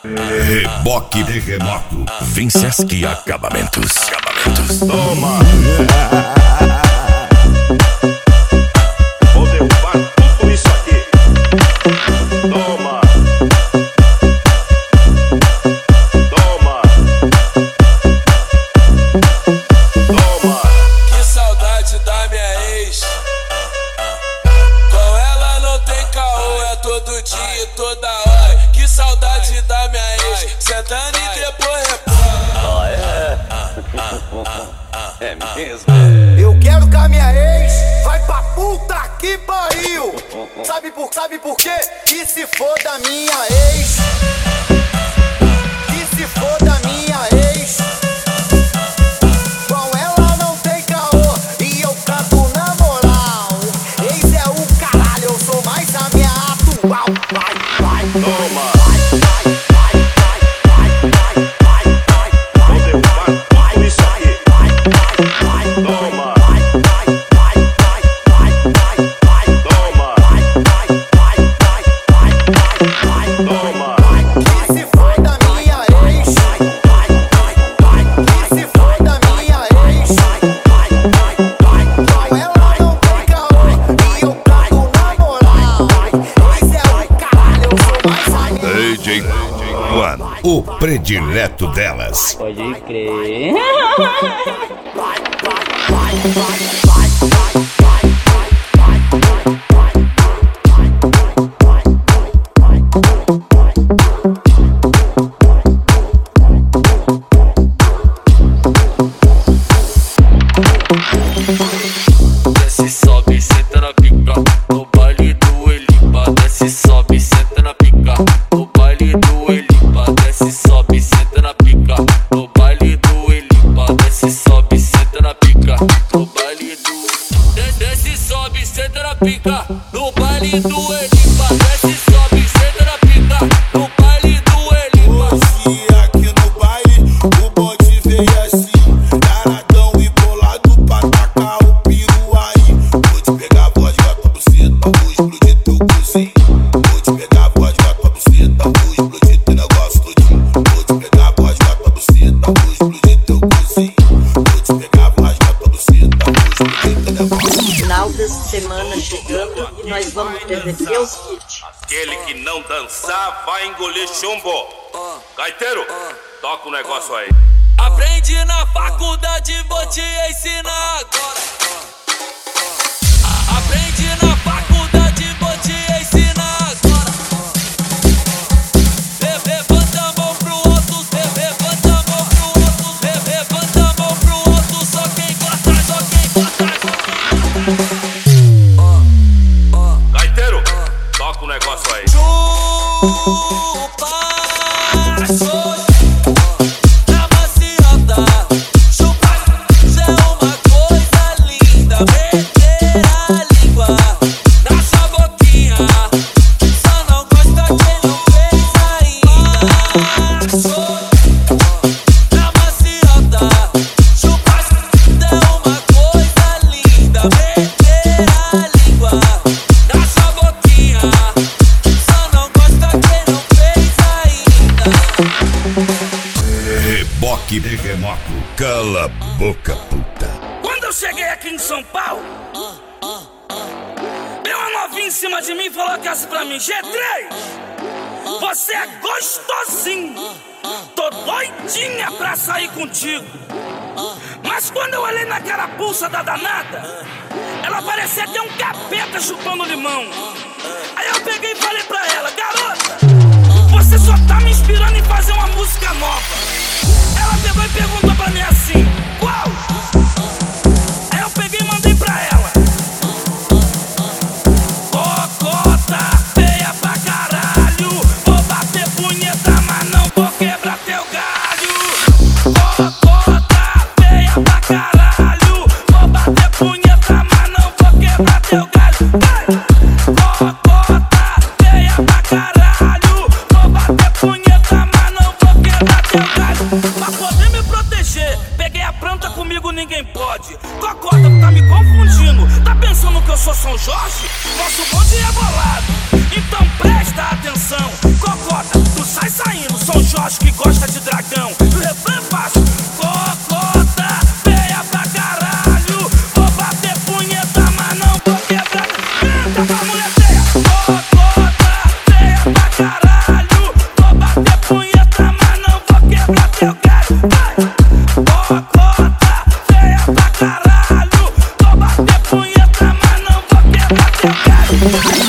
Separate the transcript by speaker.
Speaker 1: Reboque Terremoto.
Speaker 2: Vinsesc Acabamentos.
Speaker 1: Toma!
Speaker 3: Vou derrubar tudo isso aqui. Toma! Toma! Toma!
Speaker 4: Que saudade da minha ex. Com ela não tem caô, é todo dia e toda hora. Que saudade da minha ex, sentando e depois
Speaker 5: É mesmo? Eu quero que a minha ex vai pra puta que pariu. Sabe por quê? Que se for da minha ex. Que se for da minha ex. Com ela não tem caô e eu canto na moral. Ex é o caralho, eu sou mais a minha atual. Vai,
Speaker 3: Toma!
Speaker 1: O predileto delas.
Speaker 6: Pode crer.
Speaker 4: desce, sobe, senta na pica. No baile do Elipa, desce, sobe, senta na pica. No baile do Elipa, desce, sobe, senta na pica. No baile do Elipa, desce, sobe, senta na pica. No baile do desce, sobe, senta na pica. No baile do Elipa, desce, sobe, senta na pica. No baile do Elipa.
Speaker 7: Hoje aqui no baile o bonde veio assim, taradão e bolado pra tacar o piru aí. Vou te pegar a voz da tua buceta, vou explodir teu cozinho. Vou te pegar a voz da tua buceta, vou explodir teu negócio todinho. Vou te pegar a voz da tua buceta, vou explodir teu cozinho. Vou te pegar a voz da tua buceta, vou explodir teu negócio.
Speaker 8: Final dessa semana chegando e nós vamos receber os kits.
Speaker 3: Aquele que não dançar vai engolir chumbo. Gaiteiro, toca o negócio aí.
Speaker 4: Aprendi na faculdade, vou te ensinar agora. Aprendi na faculdade, vou te ensinar agora. Levanta a mão pro alto, levanta a mão pro alto, levanta a mão pro alto. Só quem gosta, só quem gosta.
Speaker 3: Gaiteiro, toca o negócio aí.
Speaker 4: Chupa, na maciota. Chupa, é uma coisa linda. Meter a língua na sua boquinha. Só não gosta quem não fez ainda. Na maciota. Chupa, é uma coisa linda. Meter a língua na sua boquinha. Só não gosta quem não fez ainda.
Speaker 1: Reboque Terremoto. Cala a boca, puta.
Speaker 9: Quando eu cheguei aqui em São Paulo, veio uma novinha em cima de mim e falou assim pra mim: G3, você é gostosinho, tô doidinha pra sair contigo. Mas quando eu olhei na carapuça da danada, ela parecia ter um capeta chupando limão. Aí eu peguei e falei pra ela: garota, você só tá me inspirando em fazer uma música nova. Ela pegou e perguntou pra mim assim: qual? Aí eu peguei e mandei pra ela: cocota feia pra caralho, vou bater punheta, mas não vou quebrar teu galho. Cocota feia pra caralho, vou bater punheta, mas não vou quebrar teu galho. Vai! Cocota feia
Speaker 5: G3.